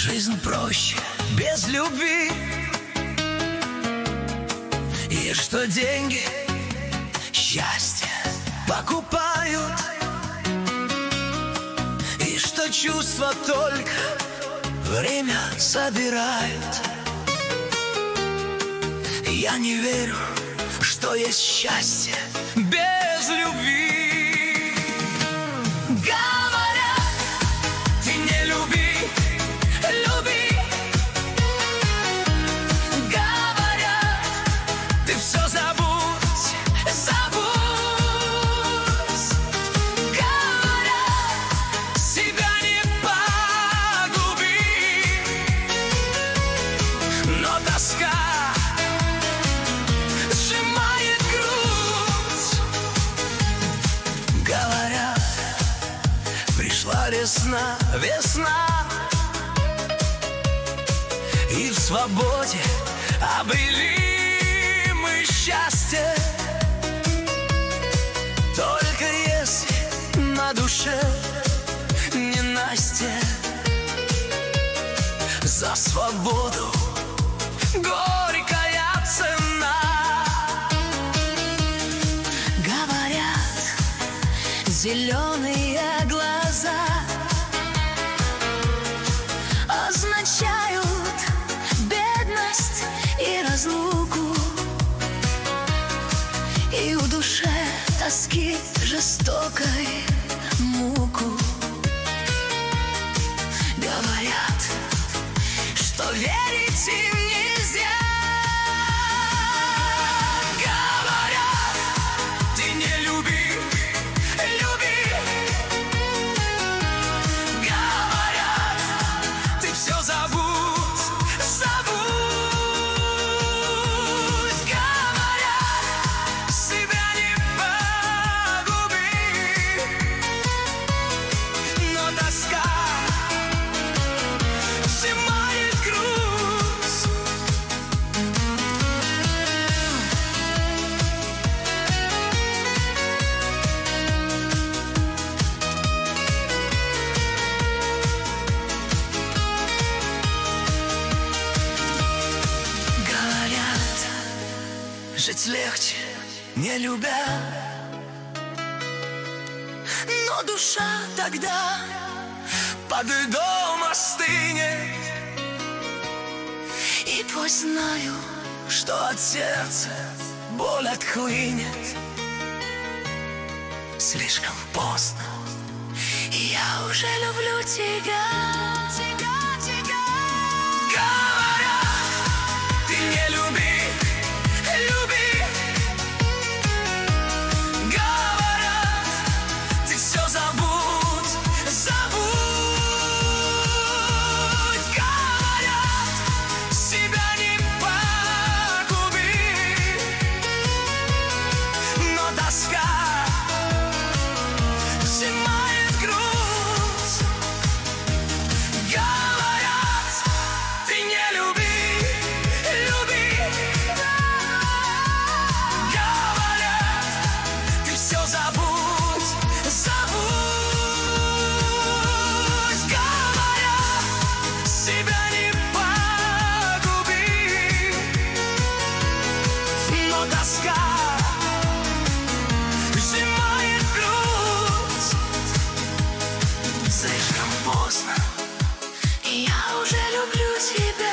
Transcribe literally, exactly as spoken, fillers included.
Жизнь проще без любви, и что деньги счастье покупают, и что чувства только время собирают. Я не верю, что есть счастье без любви. Говорят, ты не люби, люби. Говорят, ты все забудь, забудь. Говорят, себя не погуби, но тоска сжимает грудь. Говорят, пришла весна, весна, и в свободе обрели мы счастье. Только если на душе ненастье, за свободу горькая цена. Говорят, зеленые глаза означают бедность и разлуку, и в душе тоски жестокой муку. Говорят, что верить им нельзя. Говорят, ты не люби, люби. Говорят, ты все забудь, забудь. Говорят, себя не погуби, но тоска сжимает грудь. Говорят, жить легче, не любя, но душа тогда под льдом остынет. И пусть знаю, что от сердца боль отхлынет. Слишком поздно, и я уже люблю тебя. Тебя, тебя. Говорят, ты не люби, люби. Говорят, ты все забудь, забудь. Говорят, себя не погуби, но тоска сжимает грудь. Говорят, ты не люби, люби. Говорят, ты все забудь, забудь. Говорят, себя не погуби, но тоска сжимает грудь. Слишком поздно, И я уже люблю тебя.